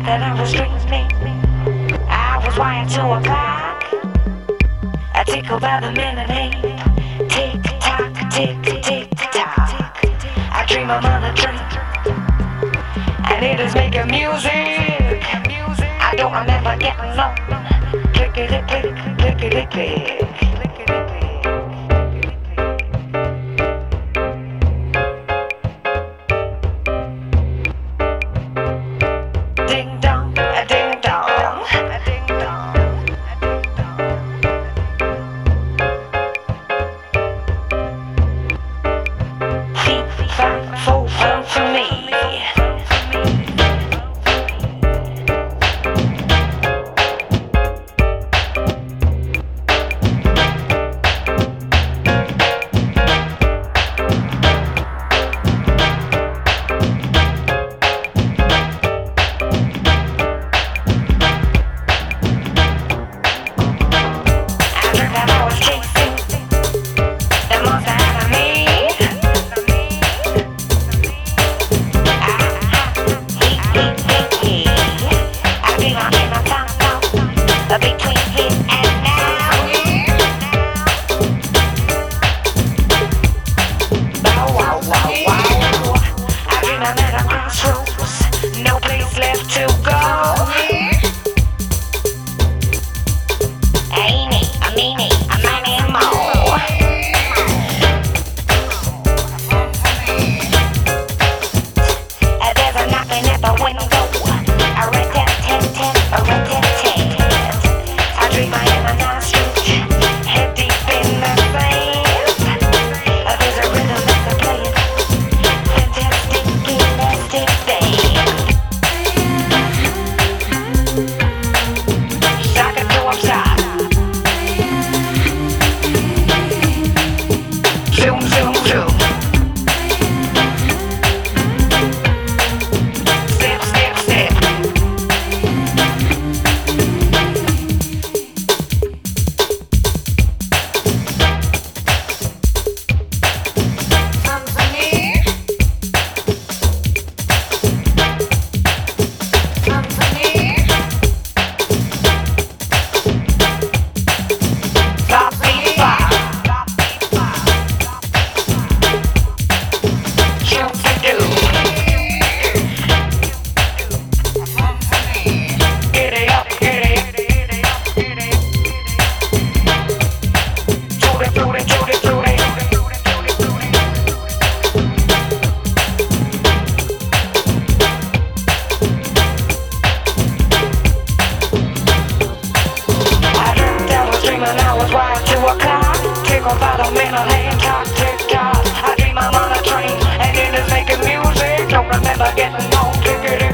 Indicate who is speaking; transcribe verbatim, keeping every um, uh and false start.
Speaker 1: thought that I was dreaming. I was wired to a clock. I tickle by the minute hand. Tick tock, tick tick tock. I dream another dream, and it is making music. I don't remember getting low. Clickety click, clickety click. Ding dong, a ding dong, a ding dong, a ding dong. Feet, five, four, one for me. No place left to go. Ain't it, I mean it, I might need more. There's a knocking at the window. A rat-tat-tat-tat, a rat-tat-tat. I dream I am a nostril, head deep in the sand. There's a rhythm that they're playing, fantastic, elastic thing. Shock it to upside. Zoom, zoom, zoom. Step, step, step. Come for me. Come for me. Stop me, stop. Giddy up, giddy up, giddy up, giddy up. Tutti frutti, tutti frutti. I dreamt I was dreaming I was wired to a clock. Tickled by the minute hand, tock, tick tock. I dream I'm on a train and it is making music. Don't remember getting on, tickety